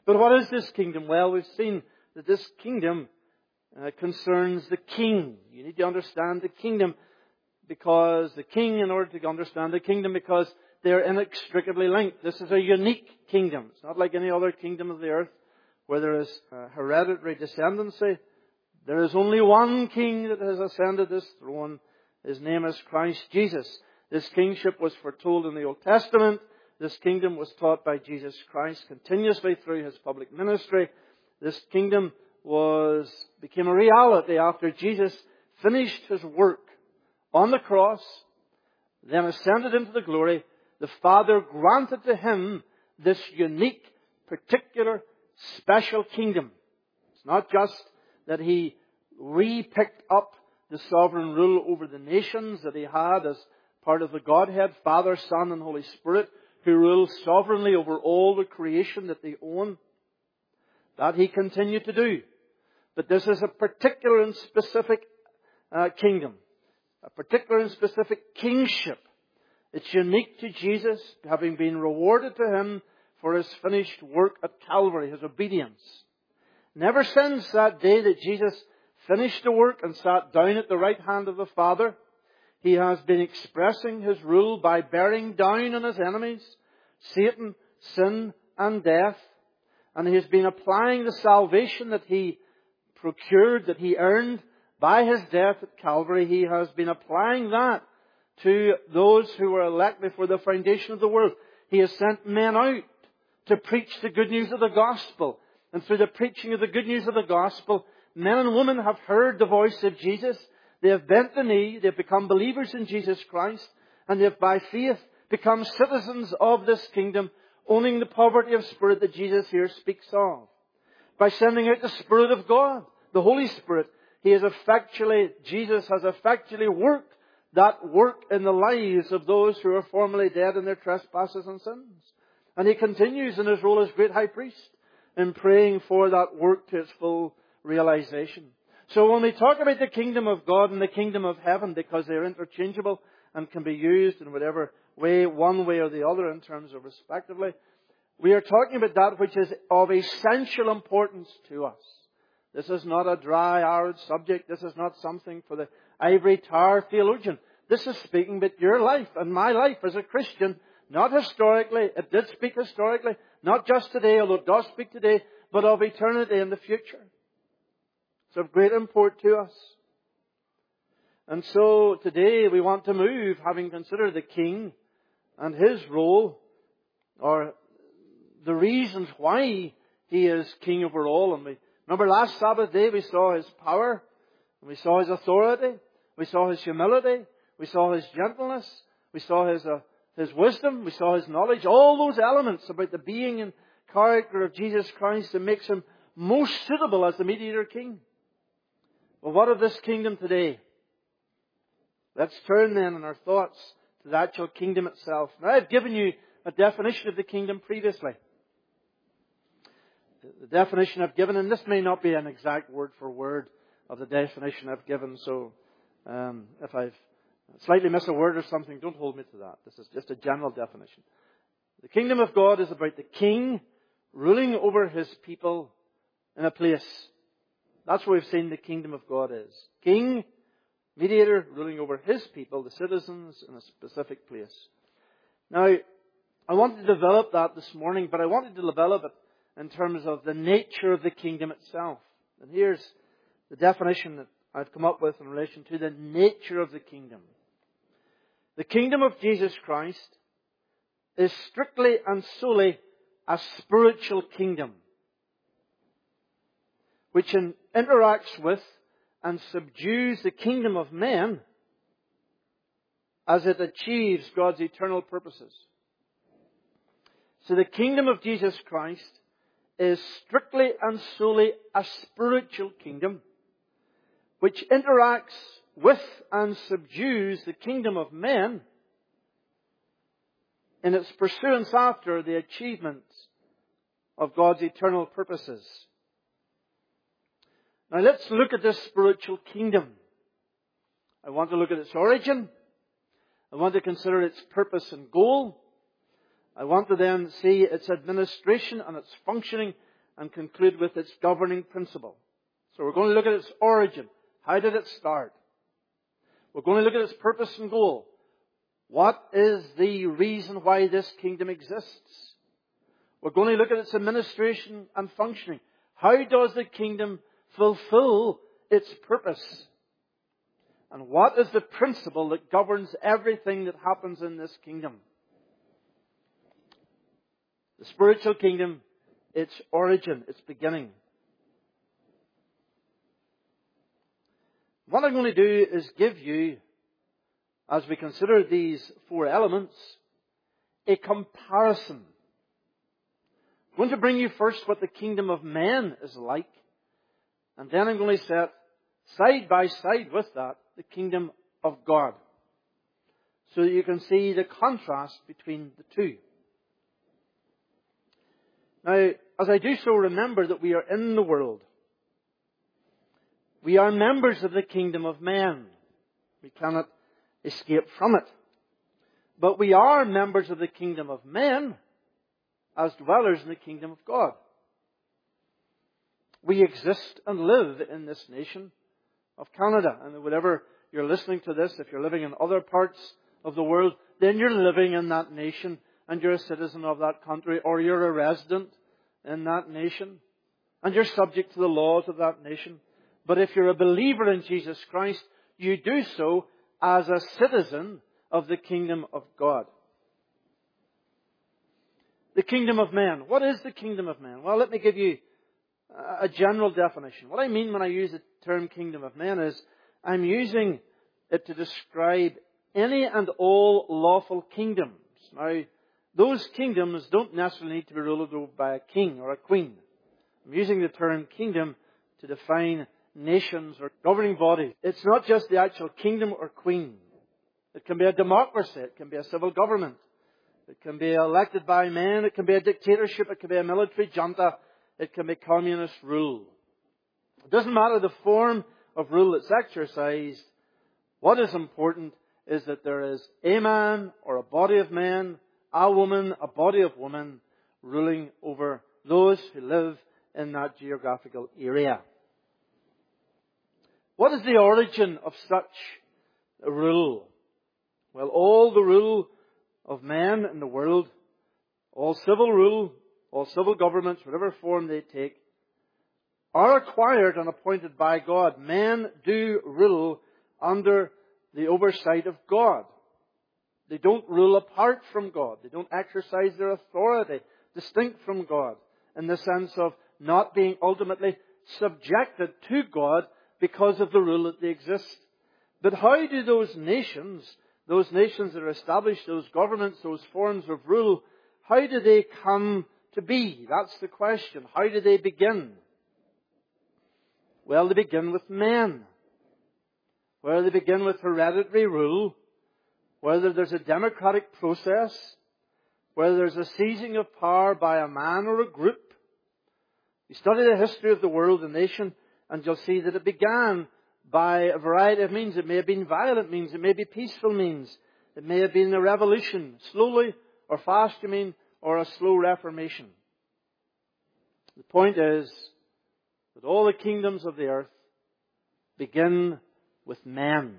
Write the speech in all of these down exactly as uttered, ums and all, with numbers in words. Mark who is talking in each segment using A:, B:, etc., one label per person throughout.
A: But what is this kingdom? Well, we've seen that this kingdom uh, concerns the king. You need to understand the kingdom because the king, in order to understand the kingdom, because they're inextricably linked. This is a unique kingdom. It's not like any other kingdom of the earth where there is uh, hereditary descendancy. There is only one king that has ascended this throne. His name is Christ Jesus. This kingship was foretold in the Old Testament. This kingdom was taught by Jesus Christ continuously through His public ministry. This kingdom was became a reality after Jesus finished His work on the cross, then ascended into the glory. The Father granted to Him this unique, particular, special kingdom. It's not just that He re-picked up the sovereign rule over the nations that He had as part of the Godhead, Father, Son, and Holy Spirit, who rule sovereignly over all the creation that they own. That He continued to do. But this is a particular and specific uh, kingdom. A particular and specific kingship. It's unique to Jesus, having been rewarded to Him for His finished work at Calvary, His obedience. And ever since that day that Jesus finished the work and sat down at the right hand of the Father, He has been expressing His rule by bearing down on His enemies, Satan, sin, and death. And He has been applying the salvation that He procured, that He earned by His death at Calvary. He has been applying that to those who were elect before the foundation of the world. He has sent men out to preach the good news of the gospel. And through the preaching of the good news of the gospel, men and women have heard the voice of Jesus. They have bent the knee. They have become believers in Jesus Christ. And they have by faith become citizens of this kingdom, owning the poverty of spirit that Jesus here speaks of. By sending out the Spirit of God, the Holy Spirit, He has effectually, Jesus has effectually worked that work in the lives of those who are formerly dead in their trespasses and sins. And He continues in His role as great high priest in praying for that work to its full realization. So when we talk about the kingdom of God and the kingdom of heaven, because they're interchangeable and can be used in whatever way, one way or the other in terms of respectively, we are talking about that which is of essential importance to us. This is not a dry, arid subject. This is not something for the ivory tower theologian. This is speaking about your life and my life as a Christian, not historically. It did speak historically, not just today, although it does speak today, but of eternity in the future. It's of great import to us. And so today we want to move, having considered the King and His role, or the reasons why He is King over all. And we remember last Sabbath day we saw His power, and we saw His authority, we saw His humility, we saw His gentleness, we saw His uh, His wisdom, we saw His knowledge, all those elements about the being and character of Jesus Christ that makes Him most suitable as the mediator King. Well, what of this kingdom today? Let's turn then in our thoughts to the actual kingdom itself. Now, I've given you a definition of the kingdom previously. The definition I've given, and this may not be an exact word for word of the definition I've given, so um, if I've slightly missed a word or something, don't hold me to that. This is just a general definition. The kingdom of God is about the king ruling over His people in a place. That's where we've seen the kingdom of God is. King, mediator, ruling over His people, the citizens, in a specific place. Now, I wanted to develop that this morning, but I wanted to develop it in terms of the nature of the kingdom itself. And here's the definition that I've come up with in relation to the nature of the kingdom. The kingdom of Jesus Christ is strictly and solely a spiritual kingdom, which in, interacts with and subdues the kingdom of men as it achieves God's eternal purposes. So the kingdom of Jesus Christ is strictly and solely a spiritual kingdom which interacts with and subdues the kingdom of men in its pursuance after the achievement of God's eternal purposes. Now let's look at this spiritual kingdom. I want to look at its origin. I want to consider its purpose and goal. I want to then see its administration and its functioning and conclude with its governing principle. So we're going to look at its origin. How did it start? We're going to look at its purpose and goal. What is the reason why this kingdom exists? We're going to look at its administration and functioning. How does the kingdom fulfill its purpose? And what is the principle that governs everything that happens in this kingdom? The spiritual kingdom, its origin, its beginning. What I'm going to do is give you, as we consider these four elements, a comparison. I'm going to bring you first what the kingdom of men is like, and then I'm going to set side by side with that the kingdom of God, so that you can see the contrast between the two. Now, as I do so, remember that we are in the world. We are members of the kingdom of men. We cannot escape from it. But we are members of the kingdom of men as dwellers in the kingdom of God. We exist and live in this nation of Canada. And whatever you're listening to this, if you're living in other parts of the world, then you're living in that nation and you're a citizen of that country, or you're a resident in that nation and you're subject to the laws of that nation. But if you're a believer in Jesus Christ, you do so as a citizen of the kingdom of God. The kingdom of men. What is the kingdom of men? Well, let me give you a general definition. What I mean when I use the term kingdom of men is I'm using it to describe any and all lawful kingdoms. Now, those kingdoms don't necessarily need to be ruled over by a king or a queen. I'm using the term kingdom to define nations or governing bodies. It's not just the actual kingdom or queen. It can be a democracy. It can be a civil government. It can be elected by men. It can be a dictatorship. It can be a military junta. It can be communist rule. It doesn't matter the form of rule that's exercised. What is important is that there is a man or a body of men, a woman, a body of women ruling over those who live in that geographical area. What is the origin of such a rule? Well, all the rule of men in the world, all civil rule, all civil governments, whatever form they take, are acquired and appointed by God. Men do rule under the oversight of God. They don't rule apart from God. They don't exercise their authority distinct from God, in the sense of not being ultimately subjected to God because of the rule that they exist. But how do those nations, those nations that are established, those governments, those forms of rule, how do they come to be? That's the question. How do they begin? Well, they begin with men. Where they begin with hereditary rule, whether there's a democratic process, whether there's a seizing of power by a man or a group. You study the history of the world, the nation, and you'll see that it began by a variety of means. It may have been violent means, it may be peaceful means, it may have been a revolution, slowly or fast, you mean, or a slow reformation. The point is that all the kingdoms of the earth begin with men.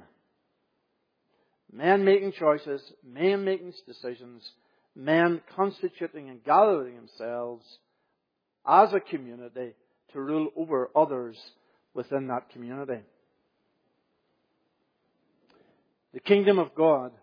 A: Men making choices, men making decisions, men constituting and gathering themselves as a community to rule over others within that community. The kingdom of God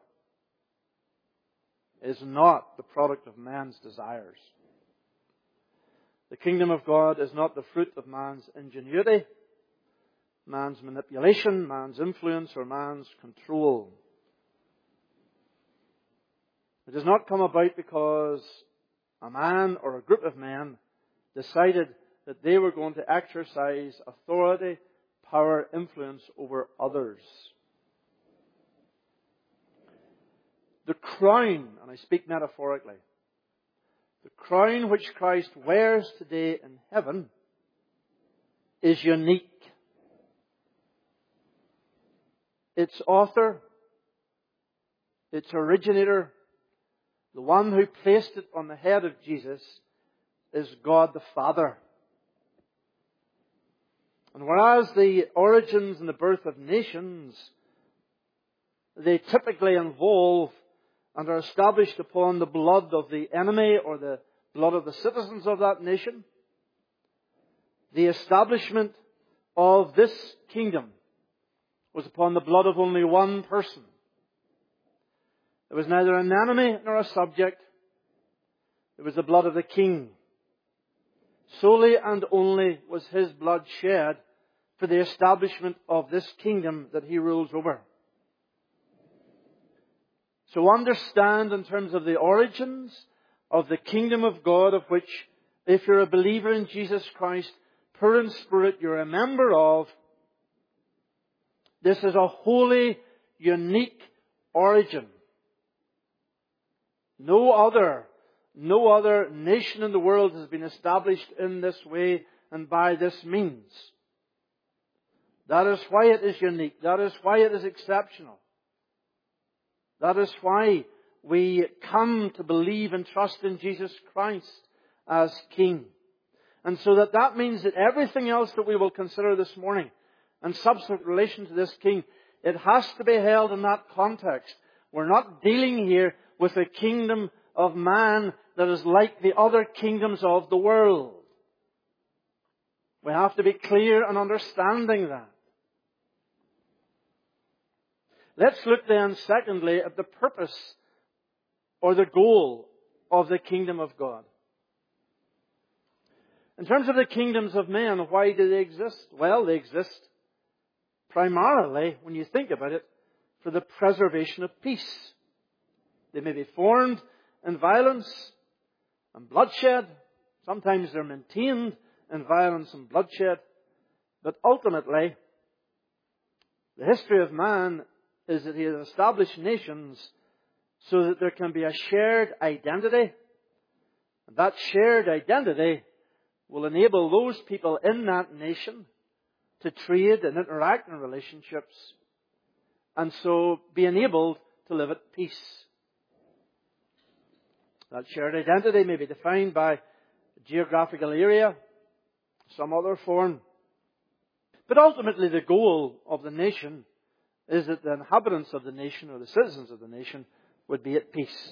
A: is not the product of man's desires. The kingdom of God is not the fruit of man's ingenuity, man's manipulation, man's influence, or man's control. It does not come about because a man or a group of men decided that they were going to exercise authority, power, influence over others. The crown, and I speak metaphorically, the crown which Christ wears today in heaven is unique. Its author, its originator, the one who placed it on the head of Jesus, is God the Father. And whereas the origins and the birth of nations, they typically involve and are established upon the blood of the enemy or the blood of the citizens of that nation, the establishment of this kingdom was upon the blood of only one person. There was neither an enemy nor a subject. It was the blood of the king. Solely and only was his blood shed for the establishment of this kingdom that he rules over. So understand in terms of the origins of the kingdom of God, of which, if you're a believer in Jesus Christ, pure in spirit, you're a member of, this is a wholly unique origin. No other, no other nation in the world has been established in this way and by this means. That is why it is unique. That is why it is exceptional. That is why we come to believe and trust in Jesus Christ as King. And so that that means that everything else that we will consider this morning and subsequent relation to this King, it has to be held in that context. We're not dealing here with a kingdom of man that is like the other kingdoms of the world. We have to be clear in understanding that. Let's look then, secondly, at the purpose or the goal of the kingdom of God. In terms of the kingdoms of men, why do they exist? Well, they exist primarily, when you think about it, for the preservation of peace. They may be formed in violence and bloodshed. Sometimes they're maintained in violence and bloodshed. But ultimately, the history of man is that he has established nations so that there can be a shared identity. And that shared identity will enable those people in that nation to trade and interact in relationships, and so be enabled to live at peace. That shared identity may be defined by a geographical area, some other form. But ultimately the goal of the nation is that the inhabitants of the nation or the citizens of the nation would be at peace.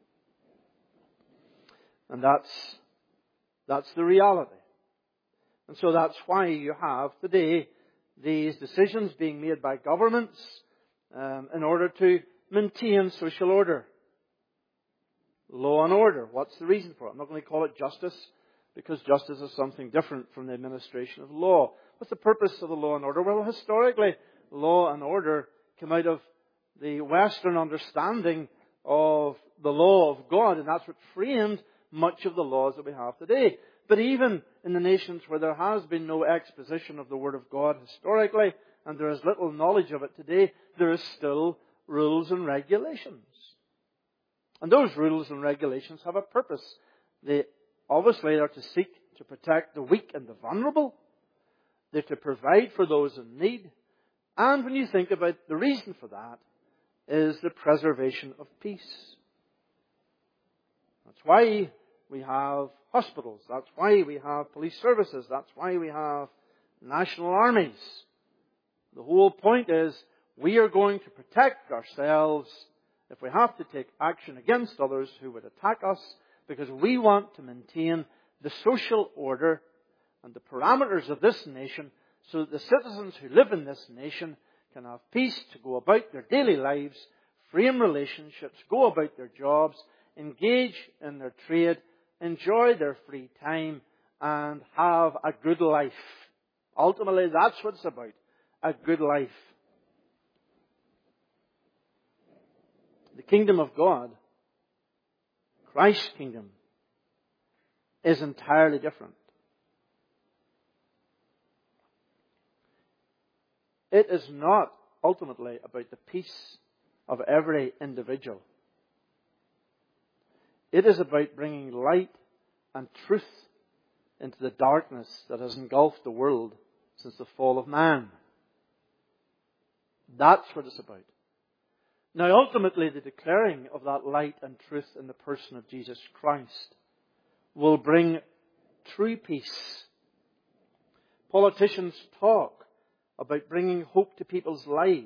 A: And that's, that's the reality. And so that's why you have today these decisions being made by governments um, in order to maintain social order. Law and order. What's the reason for it? I'm not going to call it justice, because justice is something different from the administration of law. What's the purpose of the law and order? Well, historically, law and order came out of the Western understanding of the law of God, and that's what framed much of the laws that we have today. But even in the nations where there has been no exposition of the Word of God historically, and there is little knowledge of it today, there is still rules and regulations. And those rules and regulations have a purpose. They obviously are to seek to protect the weak and the vulnerable. They're to provide for those in need. And when you think about the reason for that, is the preservation of peace. That's why we have hospitals. That's why we have police services. That's why we have national armies. The whole point is we are going to protect ourselves if we have to take action against others who would attack us, because we want to maintain the social order and the parameters of this nation so that the citizens who live in this nation can have peace to go about their daily lives, frame relationships, go about their jobs, engage in their trade, enjoy their free time, and have a good life. Ultimately, that's what it's about, a good life. The kingdom of God, Christ's kingdom, is entirely different. It is not ultimately about the peace of every individual. It is about bringing light and truth into the darkness that has engulfed the world since the fall of man. That's what it's about. Now, ultimately, the declaring of that light and truth in the person of Jesus Christ will bring true peace. Politicians talk about bringing hope to people's lives.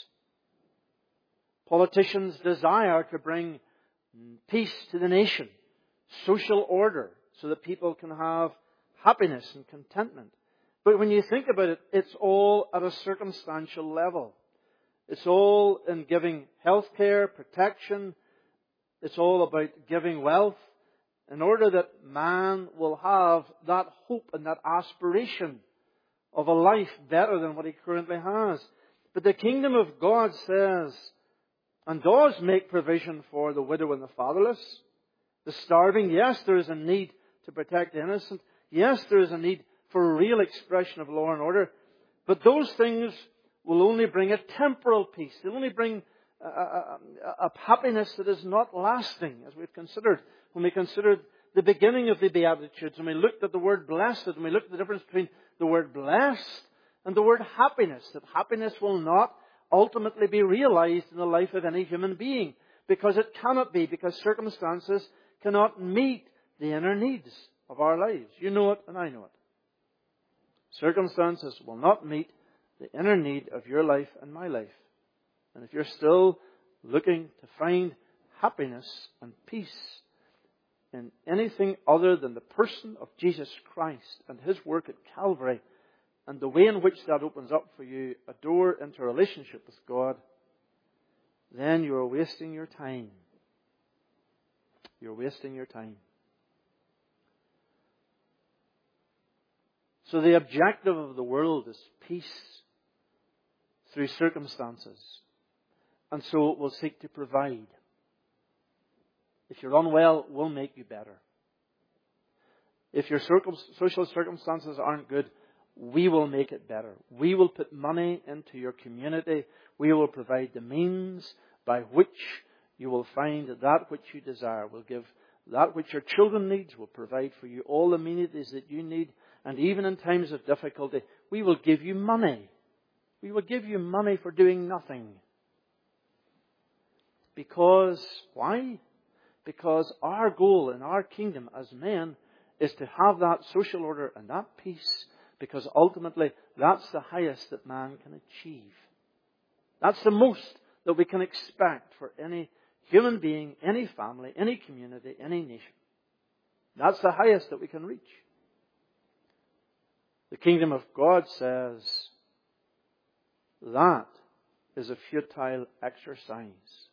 A: Politicians desire to bring peace to the nation, social order, so that people can have happiness and contentment. But when you think about it, it's all at a circumstantial level. It's all in giving health care, protection. It's all about giving wealth in order that man will have that hope and that aspiration of a life better than what he currently has. But the kingdom of God says, and does make provision for the widow and the fatherless, the starving. Yes, there is a need to protect the innocent. Yes, there is a need for a real expression of law and order. But those things will only bring a temporal peace. They'll only bring a, a, a happiness that is not lasting, as we've considered. When we considered the beginning of the Beatitudes, and we looked at the word blessed, and we looked at the difference between the word blessed and the word happiness, that happiness will not ultimately be realized in the life of any human being, because it cannot be, because circumstances cannot meet the inner needs of our lives. You know it, and I know it. Circumstances will not meet the inner need of your life and my life. And if you're still looking to find happiness and peace in anything other than the person of Jesus Christ and His work at Calvary, and the way in which that opens up for you a door into a relationship with God, then you are wasting your time. You're wasting your time. So the objective of the world is peace through circumstances. And so it will seek to provide. If you're unwell, it will make you better. If your circum- social circumstances aren't good, we will make it better. We will put money into your community. We will provide the means by which you will find that which you desire. We'll give that which your children need. We'll provide for you all the amenities that you need. And even in times of difficulty, we will give you money. We will give you money for doing nothing. Because, why? Because our goal in our kingdom as men is to have that social order and that peace, because ultimately that's the highest that man can achieve. That's the most that we can expect for any human being, any family, any community, any nation. That's the highest that we can reach. The kingdom of God says that is a futile exercise.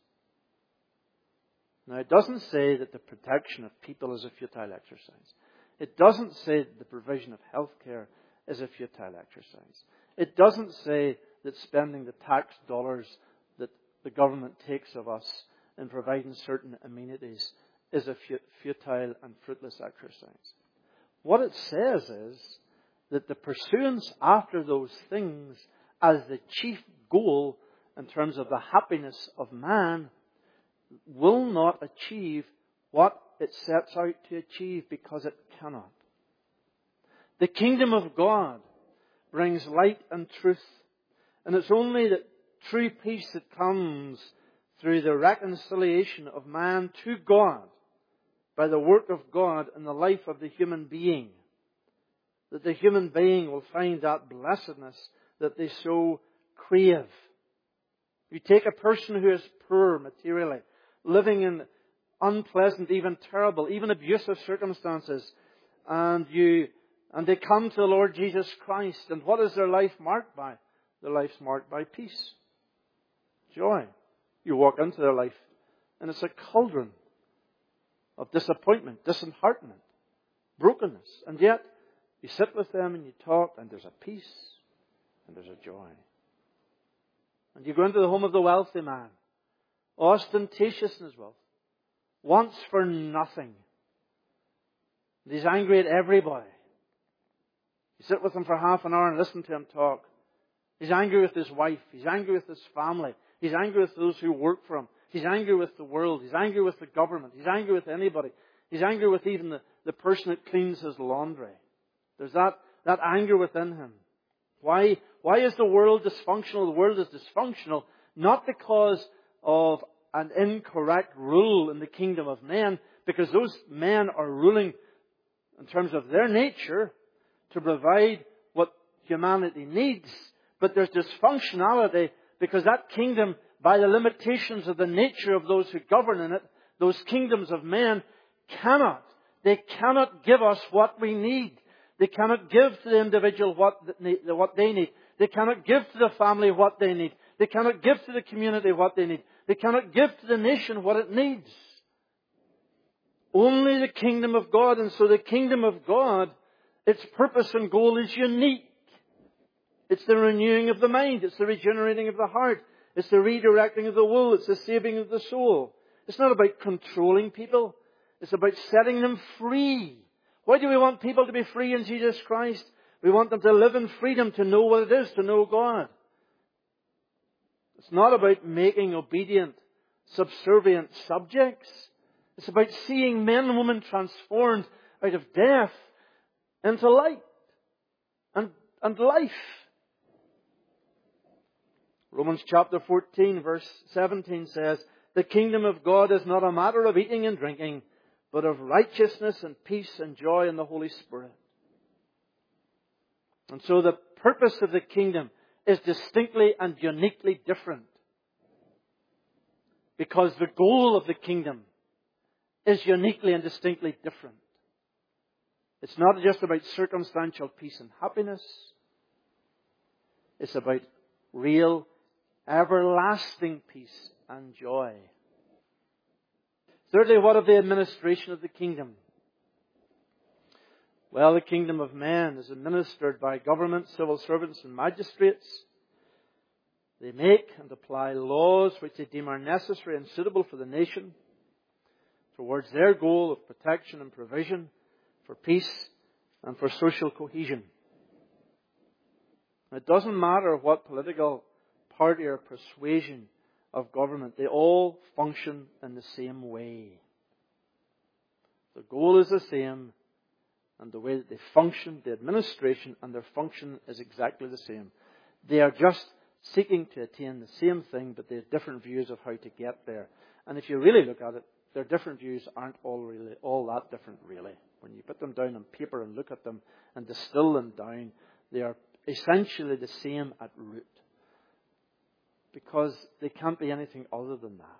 A: Now, it doesn't say that the protection of people is a futile exercise. It doesn't say that the provision of health care is a futile exercise. It doesn't say that spending the tax dollars that the government takes of us in providing certain amenities is a futile and fruitless exercise. What it says is that the pursuance after those things as the chief goal in terms of the happiness of man will not achieve what it sets out to achieve, because it cannot. The kingdom of God brings light and truth, and it's only the true peace that comes through the reconciliation of man to God by the work of God in the life of the human being, that the human being will find that blessedness that they so crave. You take a person who is poor materially, living in unpleasant, even terrible, even abusive circumstances, and you and they come to the Lord Jesus Christ, and what is their life marked by? Their life's marked by peace, joy. You walk into their life, and it's a cauldron of disappointment, disheartenment, brokenness, and yet you sit with them and you talk, and there's a peace and there's a joy. And you go into the home of the wealthy man, ostentatious in his wealth, wants for nothing. He's angry at everybody. You sit with him for half an hour and listen to him talk. He's angry with his wife. He's angry with his family. He's angry with those who work for him. He's angry with the world. He's angry with the government. He's angry with anybody. He's angry with even the, the person that cleans his laundry. There's that, that anger within him. Why, why is the world dysfunctional? The world is dysfunctional not because of an incorrect rule in the kingdom of men, because those men are ruling in terms of their nature to provide what humanity needs, but there's dysfunctionality because that kingdom, by the limitations of the nature of those who govern in it, those kingdoms of men cannot, they cannot give us what we need. They cannot give to the individual what they need. They cannot give to the family what they need. They cannot give to the community what they need. They cannot give to the nation what it needs. Only the kingdom of God. And so the kingdom of God, its purpose and goal is unique. It's the renewing of the mind. It's the regenerating of the heart. It's the redirecting of the will. It's the saving of the soul. It's not about controlling people. It's about setting them free. Why do we want people to be free in Jesus Christ? We want them to live in freedom, to know what it is to know God. It's not about making obedient, subservient subjects. It's about seeing men and women transformed out of death into light and, and life. Romans chapter fourteen verse seventeen says, "The kingdom of God is not a matter of eating and drinking, but of righteousness and peace and joy in the Holy Spirit." And so the purpose of the kingdom is distinctly and uniquely different. Because the goal of the kingdom is uniquely and distinctly different. It's not just about circumstantial peace and happiness. It's about real, everlasting peace and joy. Thirdly, what of the administration of the kingdom? Well, the kingdom of man is administered by government, civil servants and magistrates. They make and apply laws which they deem are necessary and suitable for the nation towards their goal of protection and provision for peace and for social cohesion. It doesn't matter what political party or persuasion of government, they all function in the same way. The goal is the same, and the way that they function, the administration and their function is exactly the same. They are just seeking to attain the same thing, but they have different views of how to get there. And if you really look at it, their different views aren't all really all that different, really. When you put them down on paper and look at them and distill them down, they are essentially the same at root. Because they can't be anything other than that.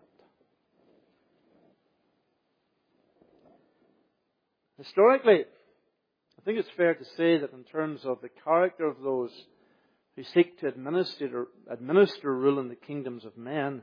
A: Historically, I think it's fair to say that in terms of the character of those who seek to administer, administer rule in the kingdoms of men,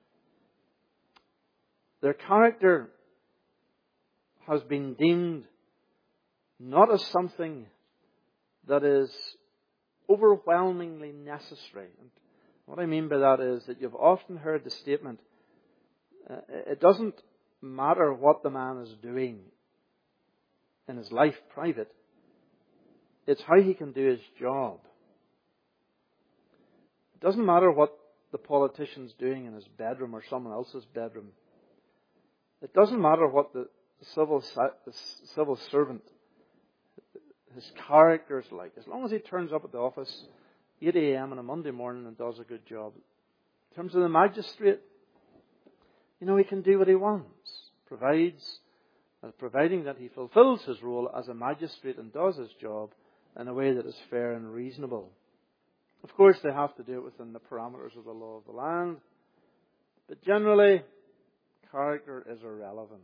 A: their character has been deemed not as something that is overwhelmingly necessary. And what I mean by that is that you've often heard the statement, uh, it doesn't matter what the man is doing in his life private, it's how he can do his job. It doesn't matter what the politician's doing in his bedroom or someone else's bedroom. It doesn't matter what the civil, the civil servant, his character is like. As long as he turns up at the office eight a.m. on a Monday morning and does a good job. In terms of the magistrate, you know, he can do what he wants. Provides, uh, providing that he fulfills his role as a magistrate and does his job in a way that is fair and reasonable. Of course, they have to do it within the parameters of the law of the land. But generally, character is irrelevant.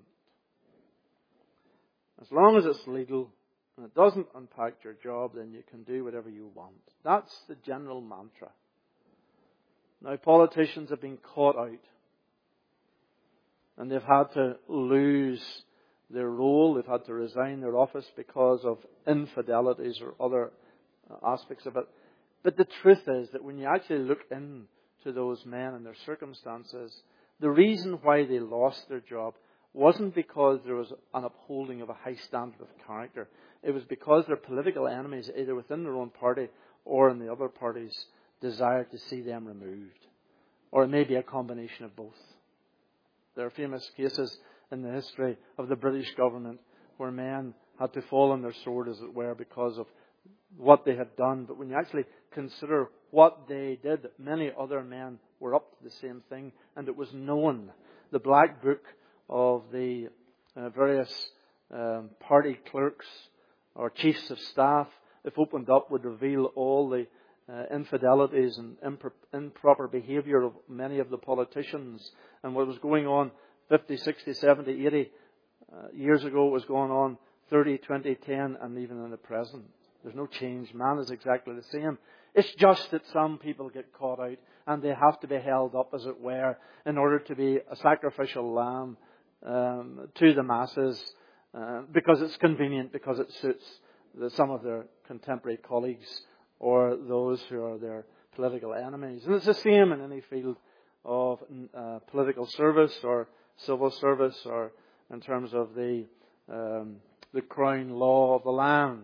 A: As long as it's legal and it doesn't impact your job, then you can do whatever you want. That's the general mantra. Now, politicians have been caught out. And they've had to lose their role. They've had to resign their office because of infidelities or other aspects of it. But the truth is that when you actually look into those men and their circumstances, the reason why they lost their job wasn't because there was an upholding of a high standard of character. It was because their political enemies, either within their own party or in the other parties, desired to see them removed. Or it may be a combination of both. There are famous cases in the history of the British government where men had to fall on their sword, as it were, because of what they had done. But when you actually consider what they did, many other men were up to the same thing, and it was known. The Black Book of the uh, various um, party clerks or chiefs of staff, if opened up, would reveal all the uh, infidelities and impro- improper behaviour of many of the politicians, and what was going on fifty, sixty, seventy, eighty uh, years ago was going on thirty, twenty, ten, and even in the present. There's no change. Man is exactly the same. It's just that some people get caught out and they have to be held up, as it were, in order to be a sacrificial lamb um, to the masses uh, because it's convenient, because it suits the, some of their contemporary colleagues or those who are their political enemies. And it's the same in any field of uh, political service or civil service, or in terms of the um, the crown law of the land.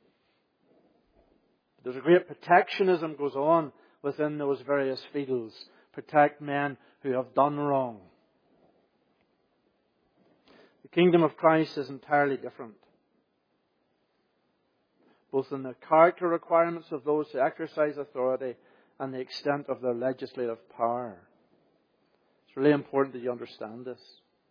A: There's a great protectionism goes on within those various fields. Protect men who have done wrong. The kingdom of Christ is entirely different, both in the character requirements of those who exercise authority and the extent of their legislative power. It's really important that you understand this.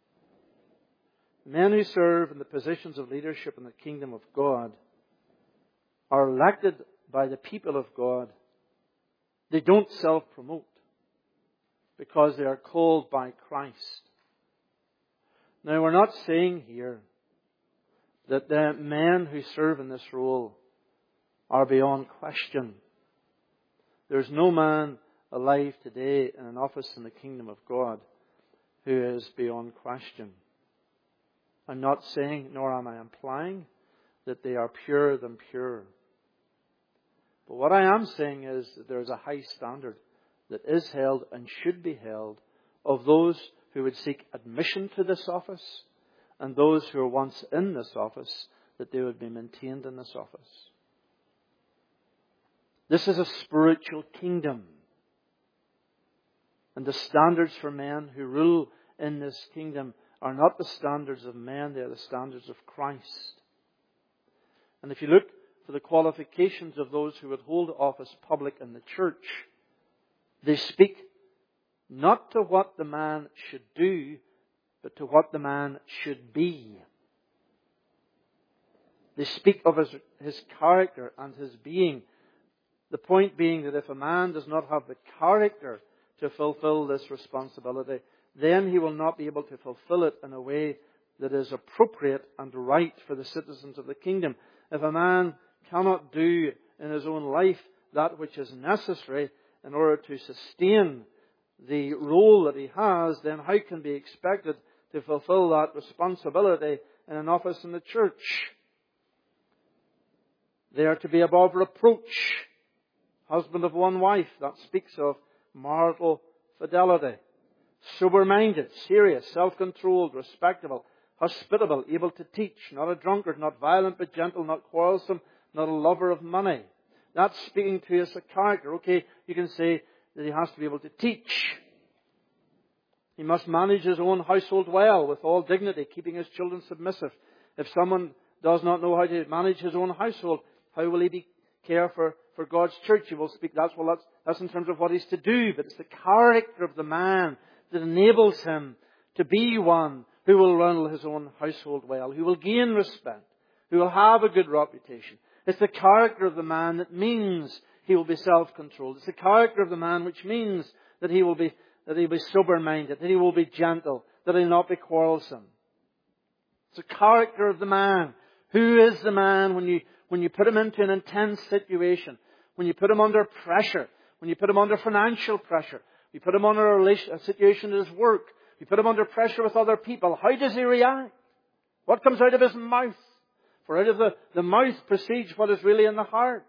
A: Men who serve in the positions of leadership in the kingdom of God are elected by the people of God. They don't self-promote because they are called by Christ. Now, we're not saying here that the men who serve in this role are beyond question. There's no man alive today in an office in the kingdom of God who is beyond question. I'm not saying, nor am I implying, that they are purer than pure. But what I am saying is that there is a high standard that is held and should be held of those who would seek admission to this office and those who are once in this office, that they would be maintained in this office. This is a spiritual kingdom. And the standards for men who rule in this kingdom are not the standards of men, they are the standards of Christ. And if you look for the qualifications of those who would hold office public in the church, they speak not to what the man should do, but to what the man should be. They speak of his, his character and his being. The point being that if a man does not have the character to fulfill this responsibility, then he will not be able to fulfill it in a way that is appropriate and right for the citizens of the kingdom. If a man cannot do in his own life that which is necessary in order to sustain the role that he has, then how can be expected to fulfill that responsibility in an office in the church? They are to be above reproach. Husband of one wife, that speaks of marital fidelity. Sober-minded, serious, self-controlled, respectable, hospitable, able to teach, not a drunkard, not violent but gentle, not quarrelsome, not a lover of money. That's speaking to us a character. Okay, you can say that he has to be able to teach. He must manage his own household well, with all dignity, keeping his children submissive. If someone does not know how to manage his own household, how will he be care for, for God's church? He will speak. That's, well, that's, that's in terms of what he's to do, but it's the character of the man that enables him to be one who will run his own household well, who will gain respect, who will have a good reputation. It's the character of the man that means he will be self-controlled. It's the character of the man which means that he will be that he will be sober-minded, that he will be gentle, that he will not be quarrelsome. It's the character of the man. Who is the man when you when you put him into an intense situation, when you put him under pressure, when you put him under financial pressure, you put him under a, relation, a situation at his work, you put him under pressure with other people, how does he react? What comes out of his mouth? For out of the, the mouth proceeds what is really in the heart.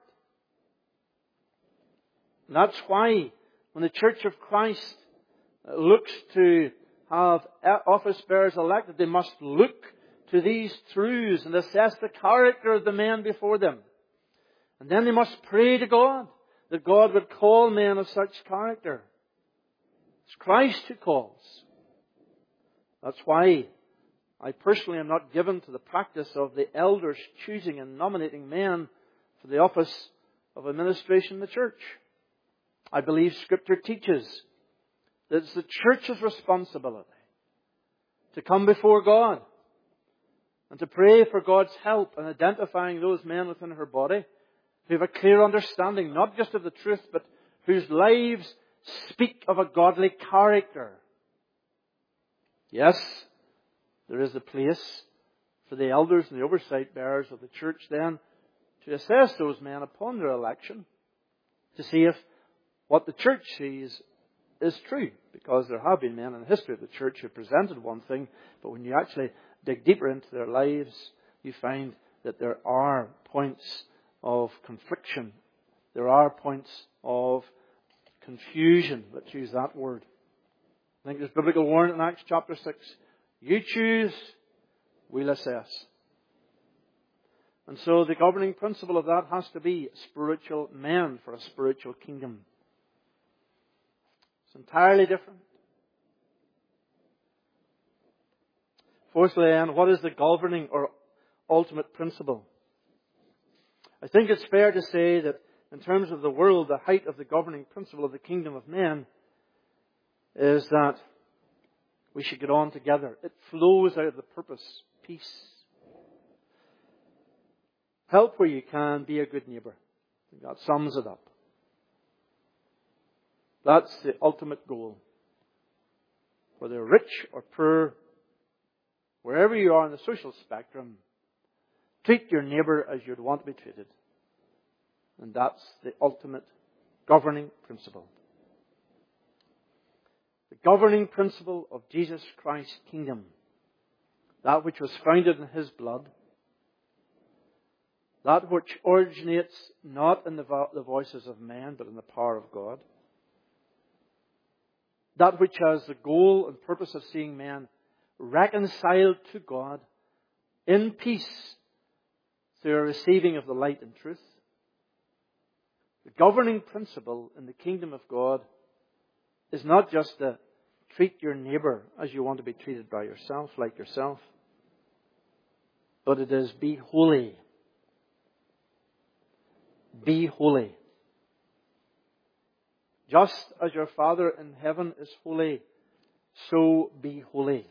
A: And that's why when the Church of Christ looks to have office bearers elected, they must look to these truths and assess the character of the men before them. And then they must pray to God that God would call men of such character. It's Christ who calls. That's why I personally am not given to the practice of the elders choosing and nominating men for the office of administration in the church. I believe Scripture teaches that it's the church's responsibility to come before God and to pray for God's help in identifying those men within her body who have a clear understanding, not just of the truth, but whose lives speak of a godly character. Yes, there is a place for the elders and the oversight bearers of the church then to assess those men upon their election, to see if what the church sees is true. Because there have been men in the history of the church who presented one thing, but when you actually dig deeper into their lives, you find that there are points of confliction. There are points of confusion. Let's use that word. I think there's biblical warning in Acts chapter six. You choose, we'll assess. And so the governing principle of that has to be spiritual men for a spiritual kingdom. It's entirely different. Fourthly, and what is the governing or ultimate principle? I think it's fair to say that in terms of the world, the height of the governing principle of the kingdom of men is that we should get on together. It flows out of the purpose, peace. Help where you can, be a good neighbour. I think that sums it up. That's the ultimate goal. Whether rich or poor, wherever you are on the social spectrum, treat your neighbour as you'd want to be treated. And that's the ultimate governing principle. The governing principle of Jesus Christ's kingdom. That which was founded in His blood. That which originates not in the, vo- the voices of men, but in the power of God. That which has the goal and purpose of seeing men reconciled to God in peace through a receiving of the light and truth. The governing principle in the kingdom of God is not just to treat your neighbour as you want to be treated by yourself, like yourself, but it is be holy. Be holy. Just as your Father in heaven is holy, so be holy.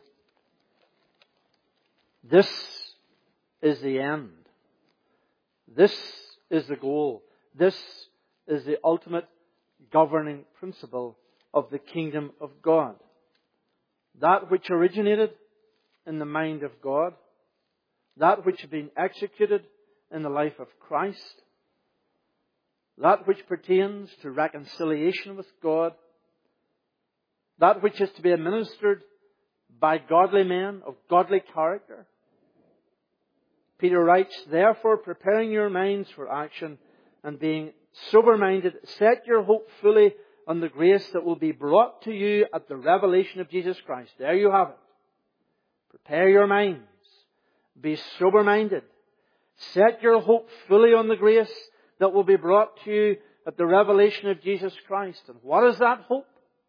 A: This is the end. This is the goal. This is the ultimate governing principle of the kingdom of God. That which originated in the mind of God, that which had been executed in the life of Christ, that which pertains to reconciliation with God, that which is to be administered by godly men of godly character. Peter writes, therefore, preparing your minds for action and being sober-minded, set your hope fully on the grace that will be brought to you at the revelation of Jesus Christ. There you have it. Prepare your minds. Be sober-minded. Set your hope fully on the grace that will be brought to you at the revelation of Jesus Christ. And what is that hope?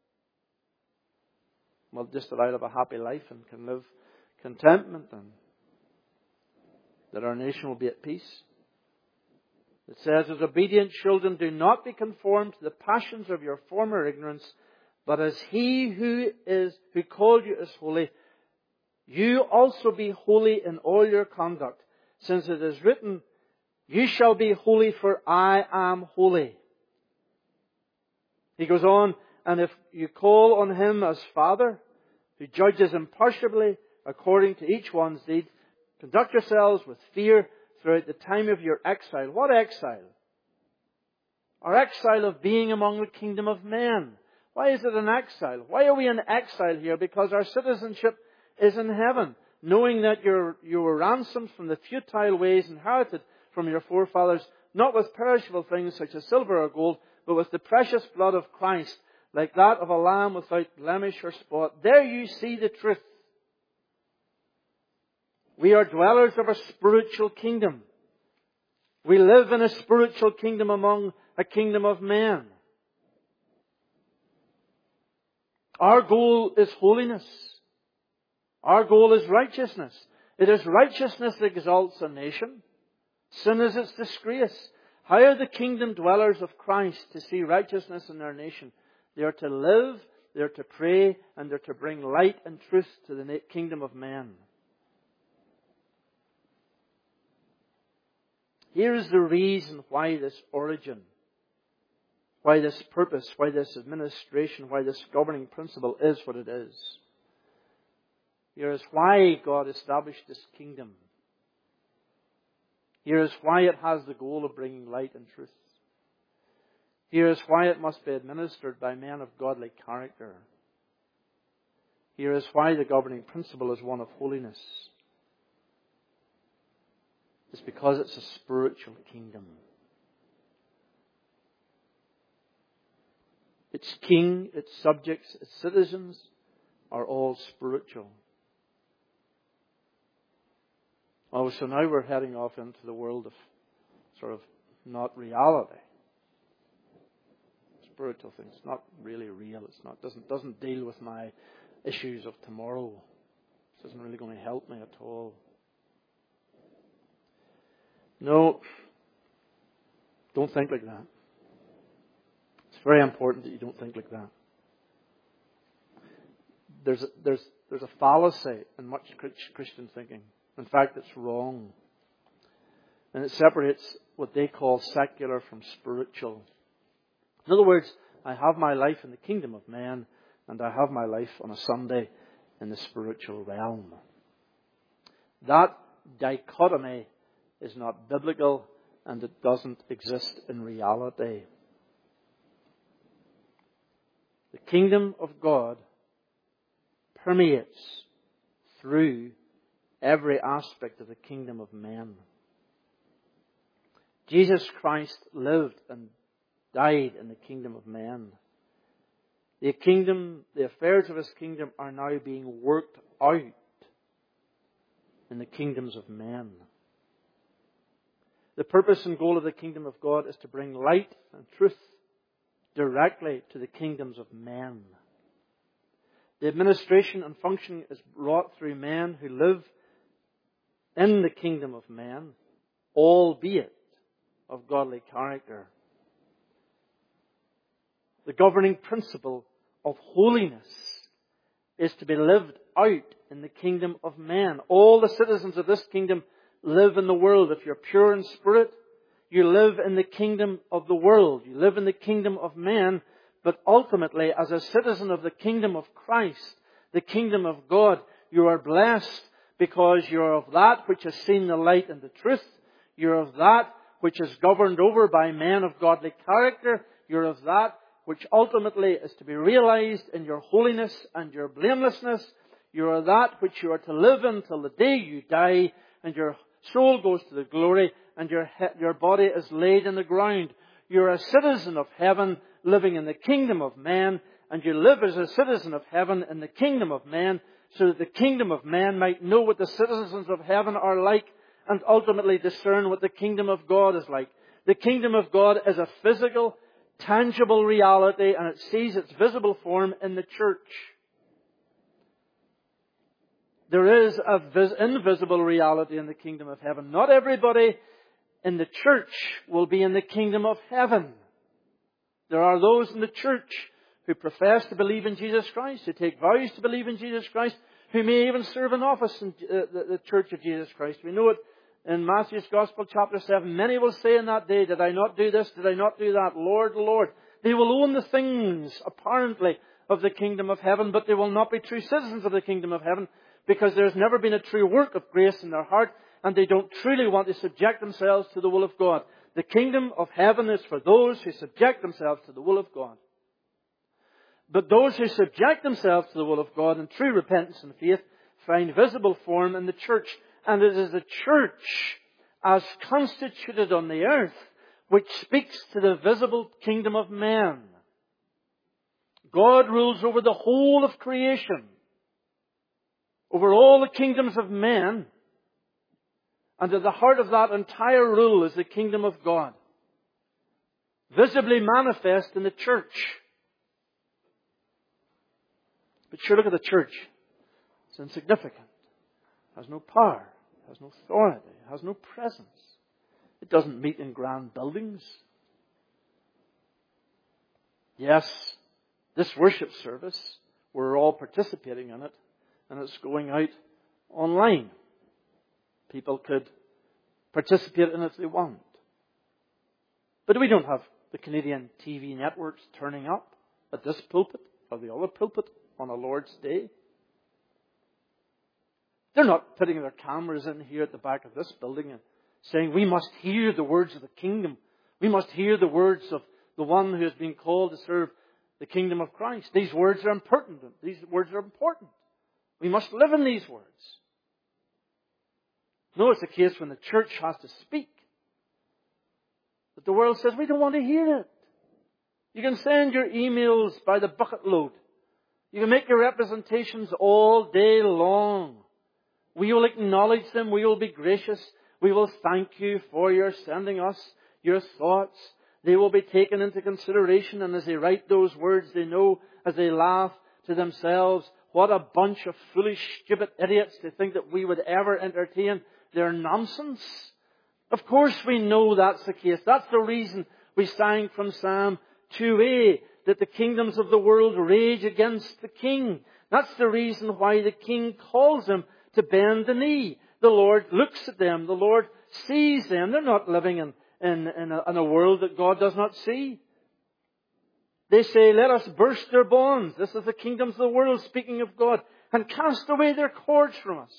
A: Well, just that I have a happy life and can live contentment, and that our nation will be at peace. It says, as obedient children, do not be conformed to the passions of your former ignorance, but as He who is who called you is holy, you also be holy in all your conduct, since it is written, you shall be holy, for I am holy. He goes on, and if you call on Him as Father, who judges impartially according to each one's deed, conduct yourselves with fear throughout the time of your exile. What exile? Our exile of being among the kingdom of men. Why is it an exile? Why are we in exile here? Because our citizenship is in heaven, knowing that you're, you were ransomed from the futile ways inherited from your forefathers, not with perishable things such as silver or gold, but with the precious blood of Christ, like that of a lamb without blemish or spot. There you see the truth. We are dwellers of a spiritual kingdom. We live in a spiritual kingdom among a kingdom of men. Our goal is holiness. Our goal is righteousness. It is righteousness that exalts a nation. Sin is its disgrace. How are the kingdom dwellers of Christ to see righteousness in their nation? They are to live, they are to pray, and they are to bring light and truth to the kingdom of men. Here is the reason why this origin, why this purpose, why this administration, why this governing principle is what it is. Here is why God established this kingdom. Here is why it has the goal of bringing light and truth. Here is why it must be administered by men of godly character. Here is why the governing principle is one of holiness. It's because it's a spiritual kingdom. Its king, its subjects, its citizens are all spiritual. Oh, so now we're heading off into the world of sort of not reality. Spiritual things. It's not really real. It's not doesn't doesn't deal with my issues of tomorrow. This isn't really going to help me at all. No. Don't think like that. It's very important that you don't think like that. There's a, there's there's a fallacy in much Christian thinking. In fact, it's wrong. And it separates what they call secular from spiritual. In other words, I have my life in the kingdom of man, and I have my life on a Sunday in the spiritual realm. That dichotomy is not biblical, and it doesn't exist in reality. The kingdom of God permeates through every aspect of the kingdom of men. Jesus Christ lived and died in the kingdom of men. The kingdom, the affairs of His kingdom are now being worked out in the kingdoms of men. The purpose and goal of the kingdom of God is to bring light and truth directly to the kingdoms of men. The administration and function is wrought through men who live in the kingdom of men, albeit of godly character. The governing principle of holiness is to be lived out in the kingdom of men. All the citizens of this kingdom live in the world. If you're pure in spirit, you live in the kingdom of the world. You live in the kingdom of men. But ultimately, as a citizen of the kingdom of Christ, the kingdom of God, you are blessed because you're of that which has seen the light and the truth. You're of that which is governed over by men of godly character. You're of that which ultimately is to be realized in your holiness and your blamelessness. You are that which you are to live in till the day you die, and your soul goes to the glory, and your he- your body is laid in the ground. You're a citizen of heaven, living in the kingdom of men, and you live as a citizen of heaven in the kingdom of men, so that the kingdom of men might know what the citizens of heaven are like, and ultimately discern what the kingdom of God is like. The kingdom of God is a physical, tangible reality, and it sees its visible form in the church. There is a vis- invisible reality in the kingdom of heaven. Not everybody in the church will be in the kingdom of heaven. There are those in the church who profess to believe in Jesus Christ, who take vows to believe in Jesus Christ, who may even serve in office in uh, the, the church of Jesus Christ. We know it in Matthew's Gospel, chapter seven. Many will say in that day, did I not do this? Did I not do that? Lord, Lord. They will own the things, apparently, of the kingdom of heaven, but they will not be true citizens of the kingdom of heaven, because there's never been a true work of grace in their heart, and they don't truly want to subject themselves to the will of God. The kingdom of heaven is for those who subject themselves to the will of God. But those who subject themselves to the will of God in true repentance and faith find visible form in the church. And it is the church, as constituted on the earth, which speaks to the visible kingdom of men. God rules over the whole of creation, over all the kingdoms of men. And at the heart of that entire rule is the kingdom of God, visibly manifest in the church. But sure, look at the church. It's insignificant. It has no power. It has no authority. It has no presence. It doesn't meet in grand buildings. Yes, this worship service, we're all participating in it, and it's going out online. People could participate in it if they want. But we don't have the Canadian T V networks turning up at this pulpit or the other pulpit on a Lord's Day. They're not putting their cameras in here at the back of this building and saying, we must hear the words of the kingdom. We must hear the words of the one who has been called to serve the kingdom of Christ. These words are important. These words are important. We must live in these words. No, it's the case when the church has to speak. But the world says, we don't want to hear it. You can send your emails by the bucket load. You can make your representations all day long. We will acknowledge them. We will be gracious. We will thank you for your sending us your thoughts. They will be taken into consideration. And as they write those words, they know as they laugh to themselves, what a bunch of foolish, stupid idiots to think that we would ever entertain their nonsense. Of course we know that's the case. That's the reason we sang from Psalm two A, that the kingdoms of the world rage against the king. That's the reason why the king calls them to bend the knee. The Lord looks at them. The Lord sees them. They're not living in, in, in, a, in a world that God does not see. They say, let us burst their bonds. This is the kingdoms of the world, speaking of God, and cast away their cords from us.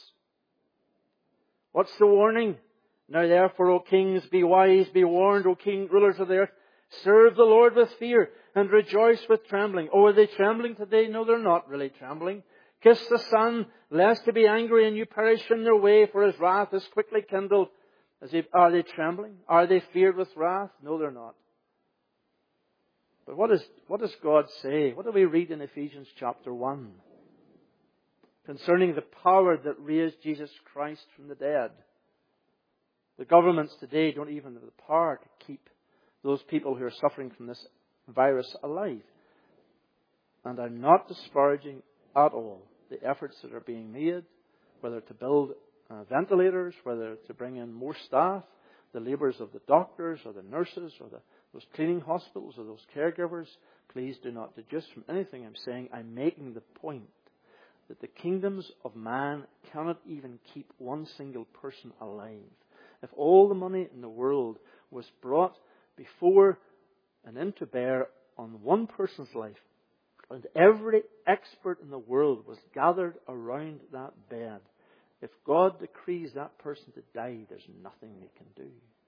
A: What's the warning? Now therefore, O kings, be wise, be warned, O king, rulers of the earth. Serve the Lord with fear and rejoice with trembling. Oh, are they trembling today? No, they're not really trembling. Kiss the Son, lest he be angry and you perish in their way, for his wrath is quickly kindled. As he, are they trembling? Are they feared with wrath? No, they're not. But what, is, what does God say? What do we read in Ephesians chapter one? Concerning the power that raised Jesus Christ from the dead. The governments today don't even have the power to keep those people who are suffering from this virus alive. And I'm not disparaging at all the efforts that are being made, whether to build uh, ventilators, whether to bring in more staff, the labours of the doctors or the nurses or the, those cleaning hospitals or those caregivers. Please do not deduce from anything I'm saying. I'm making the point that the kingdoms of man cannot even keep one single person alive. If all the money in the world was brought before and into bear on one person's life, and every expert in the world was gathered around that bed, if God decrees that person to die, there's nothing they can do.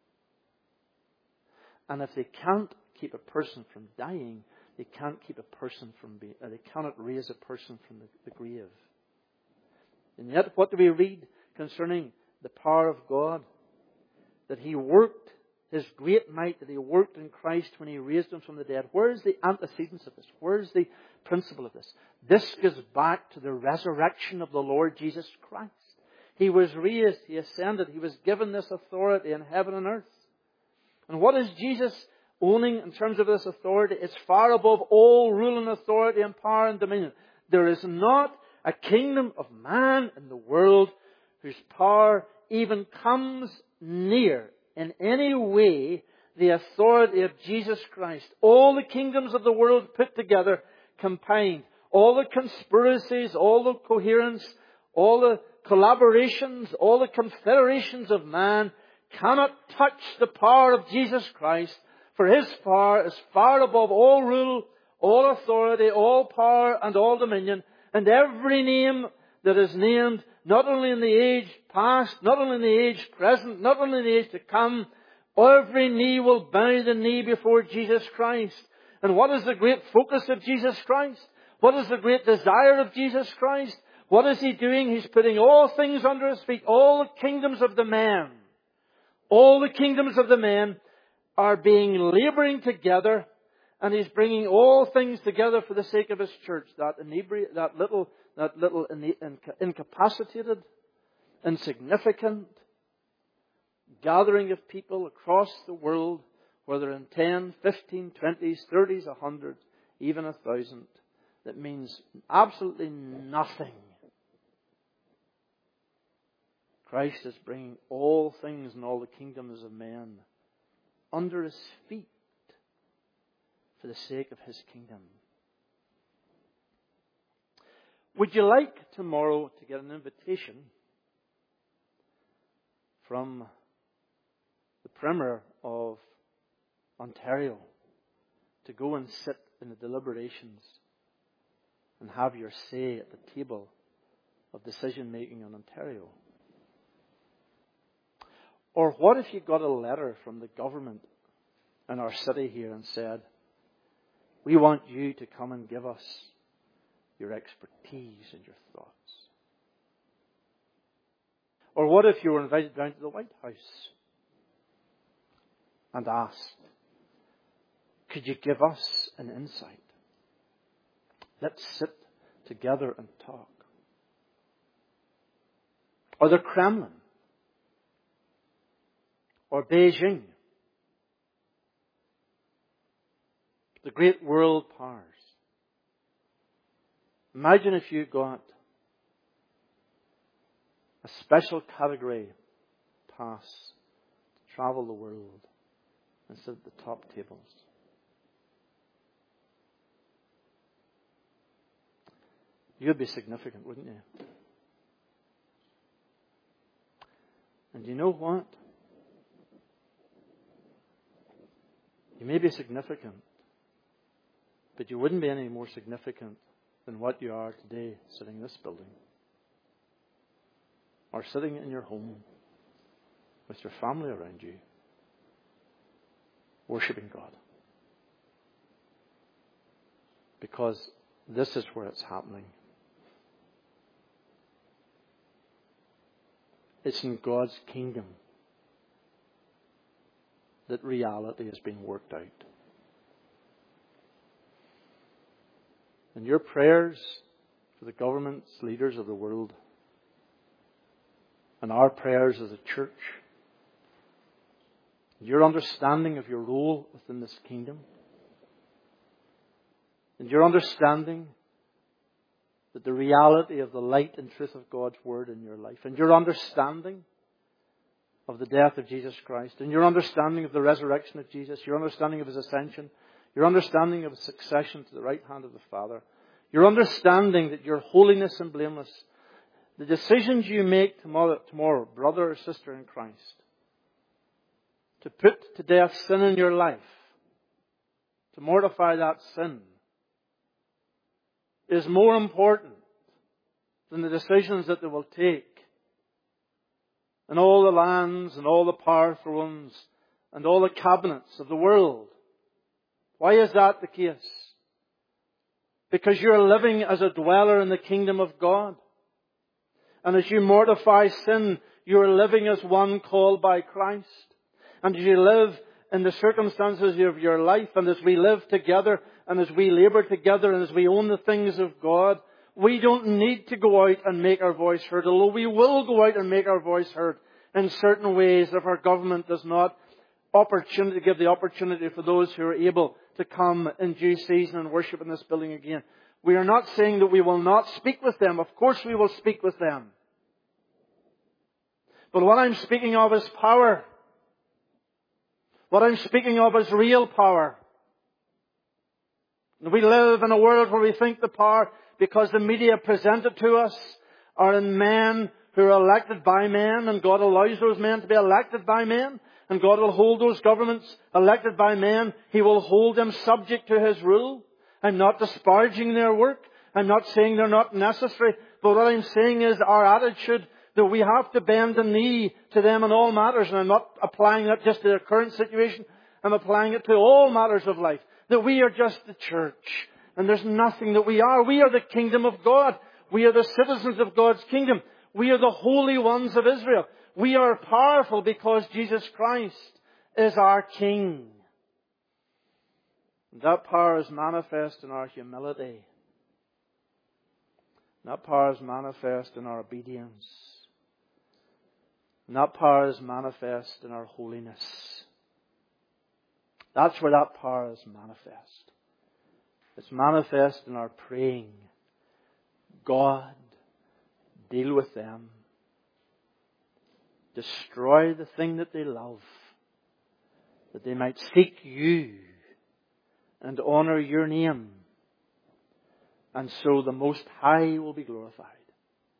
A: And if they can't keep a person from dying, they can't keep a person from being, or they cannot raise a person from the, the grave. And yet, what do we read concerning the power of God? That He worked His great might, that He worked in Christ when He raised Him from the dead. Where is the antecedents of this? Where is the principle of this? This goes back to the resurrection of the Lord Jesus Christ. He was raised, He ascended, He was given this authority in heaven and earth. And what is Jesus owning in terms of this authority? It's far above all rule and authority and power and dominion. There is not a kingdom of man in the world whose power even comes near in any way the authority of Jesus Christ. All the kingdoms of the world put together, combined, all the conspiracies, all the coherence, all the collaborations, all the confederations of man cannot touch the power of Jesus Christ, for His power is far above all rule, all authority, all power and all dominion, and every name that is named, not only in the age past, not only in the age present, not only in the age to come, every knee will bow the knee before Jesus Christ. And what is the great focus of Jesus Christ? What is the great desire of Jesus Christ? What is He doing? He's putting all things under His feet. All the kingdoms of the man, all the kingdoms of the men are being labouring together, and He's bringing all things together for the sake of His church. That inebri- that little, that little incapacitated, insignificant gathering of people across the world, whether in ten, fifteen, twenties, thirties, a hundred, even a thousand, that means absolutely nothing. Christ is bringing all things and all the kingdoms of men under His feet for the sake of His kingdom. Would you like tomorrow to get an invitation from Premier of Ontario to go and sit in the deliberations and have your say at the table of decision making in Ontario? Or what if you got a letter from the government in our city here and said, we want you to come and give us your expertise and your thoughts? Or what if you were invited down to the White House and asked, could you give us an insight? Let's sit together and talk. Or the Kremlin, or Beijing, the great world powers. Imagine if you got a special category pass to travel the world and sit at the top tables. You'd be significant, wouldn't you? And you know what? You may be significant, but you wouldn't be any more significant than what you are today, sitting in this building, or sitting in your home with your family around you, worshiping God. Because this is where it's happening. It's in God's kingdom that reality is being worked out. And your prayers for the governments, leaders of the world, and our prayers as a church, your understanding of your role within this kingdom, and your understanding that the reality of the light and truth of God's Word in your life, and your understanding of the death of Jesus Christ, and your understanding of the resurrection of Jesus, your understanding of His ascension, your understanding of His succession to the right hand of the Father, your understanding that you're holiness and blameless, the decisions you make tomorrow, tomorrow, brother or sister in Christ, to put to death sin in your life, to mortify that sin, is more important than the decisions that they will take in all the lands and all the powerful ones and all the cabinets of the world. Why is that the case? Because you're living as a dweller in the kingdom of God. And as you mortify sin, you're living as one called by Christ. And as you live in the circumstances of your life, and as we live together, and as we labour together, and as we own the things of God, we don't need to go out and make our voice heard, although we will go out and make our voice heard in certain ways if our government does not opportunity, give the opportunity for those who are able to come in due season and worship in this building again. We are not saying that we will not speak with them. Of course we will speak with them. But what I'm speaking of is power. What I'm speaking of is real power. We live in a world where we think the power, because the media present it to us, are in men who are elected by men, and God allows those men to be elected by men, and God will hold those governments elected by men. He will hold them subject to His rule. I'm not disparaging their work. I'm not saying they're not necessary. But what I'm saying is our attitude that we have to bend the knee to them in all matters. And I'm not applying that just to their current situation. I'm applying it to all matters of life. That we are just the church. And there's nothing that we are. We are the kingdom of God. We are the citizens of God's kingdom. We are the holy ones of Israel. We are powerful because Jesus Christ is our King. That power is manifest in our humility. That power is manifest in our obedience. And that power is manifest in our holiness. That's where that power is manifest. It's manifest in our praying. God, deal with them. Destroy the thing that they love, that they might seek you and honour your name. And so the Most High will be glorified.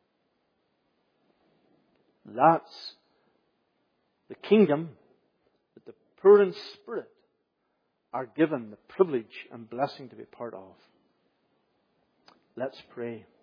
A: That's the kingdom poor in spirit are given the privilege and blessing to be part of. Let's pray.